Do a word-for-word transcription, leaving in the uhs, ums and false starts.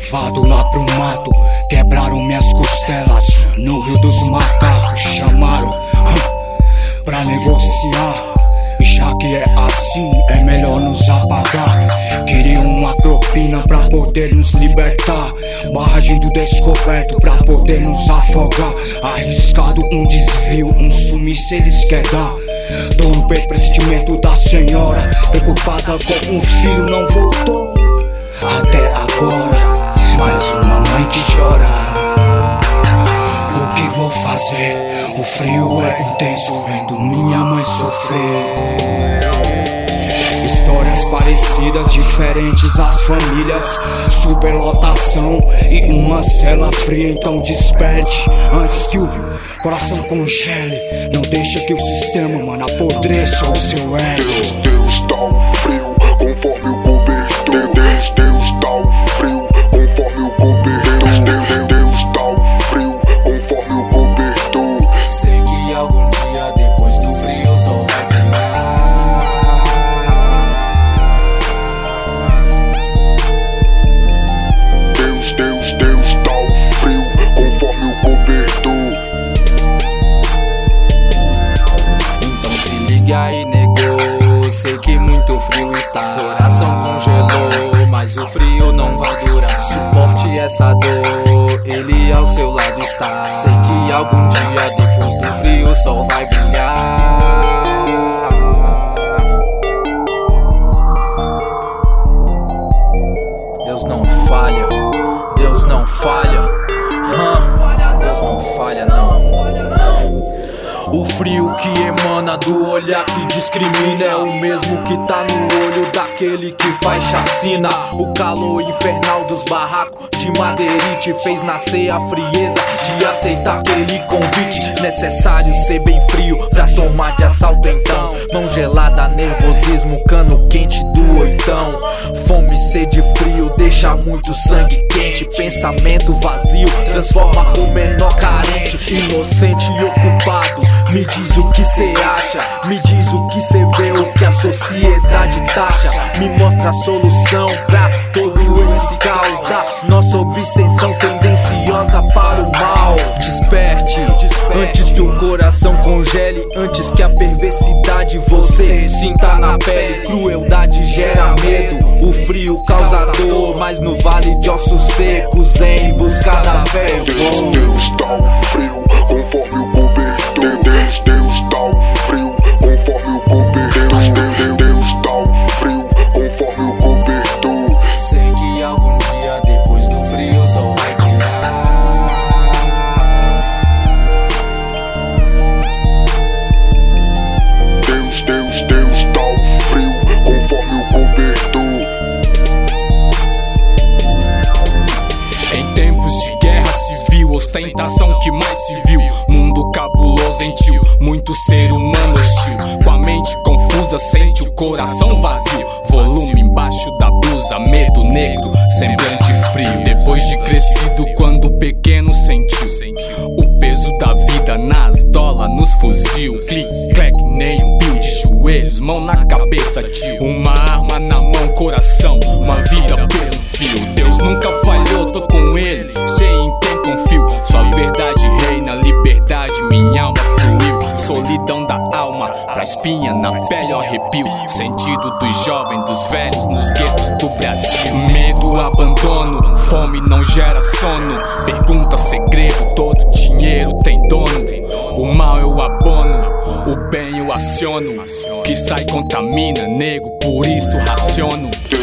levado lá pro mato, quebraram minhas costelas. No Rio dos Macacos chamaram hum, pra negociar. Já que é assim, é melhor nos apagar. Queriam uma propina pra poder nos libertar, barragem do descoberto pra poder nos afogar. Arriscado um desvio, um sumiço eles querem dar. Dou no peito pressentimento da senhora, preocupada com o filho não voltou até agora. Mais uma mãe que chora. O que vou fazer? O frio é intenso, vendo minha mãe sofrer. Histórias parecidas, diferentes as famílias. Superlotação e uma cela fria. Então desperte antes que o coração congele. Não deixa que o sistema, mano, apodreça o seu ego. Deus, Deus dá um frio conforme o cobertor. Deus, Deus dá um frio conforme o cobertor. Deus, Deus dá um frio conforme o cobertor. Sei que algum dia depois do frio o sol vai brilhar. Deus, Deus, Deus dá um frio conforme o cobertor. Então se liga aí, nego, sei que muito frio está. Coração congelou, mas o frio não vai durar. Suporte essa dor, ele ao seu lado está. Sei que algum dia depois do frio o sol vai brilhar. Deus não falha, Deus não falha, hum, Deus não falha não. O frio que emana do olhar que discrimina é o mesmo que tá no olho daquele que faz chacina. O calor infernal dos barracos de madeirite fez nascer a frieza de aceitar aquele convite. Necessário ser bem frio pra tomar de assalto então. Mão gelada, nervosismo, cano quente do oitão. Fome, sede, frio, deixa muito sangue quente. Pensamento vazio, transforma o menor carente. Inocente e ocupado, me diz o que cê acha, me diz o que cê vê, o que a sociedade taxa. Me mostra a solução pra todo esse caos da nossa obsessão tendenciosa para o mal. Desperte, antes que o coração congele, antes que a perversidade você sinta na pele. Crueldade gera medo, o frio causa dor, mas no vale de ossos secos em busca da fé eu vou. Deus, Deus dá um frio conforme o cobertor. Deus, Deus dá um frio conforme o cobertor. Deus, Deus dá um frio conforme o cobertor. Sei que algum dia depois do frio o sol vai brilhar. Deus, Deus, Deus dá um frio conforme o cobertor. Em tempos de guerra civil, ostentação que mais se viu. Mundo cabuloso em tio, muito ser humano hostil. Com a mente confusa, sente o coração vazio. Volume embaixo da blusa, medo negro, semblante frio. Depois de crescido, quando pequeno sentiu o peso da vida nas dolas, nos fuzil. Clique, clack, nem um pio de joelhos, mão na cabeça, tio. Uma arma na mão, coração, uma vida pelo fio. Deus nunca falhou, tô com ele, sei em quem confio. Sua verdade reina, liberdade, minha alma fluiu. Solidão da alma, pra espinha na pele ao arrepio. Sentido dos jovens, dos velhos, nos guetos do Brasil. Medo, abandono, fome não gera sono. Pergunta, segredo, todo dinheiro tem dono. O mal eu abono, o bem eu aciono. Que sai contamina, nego, por isso raciono.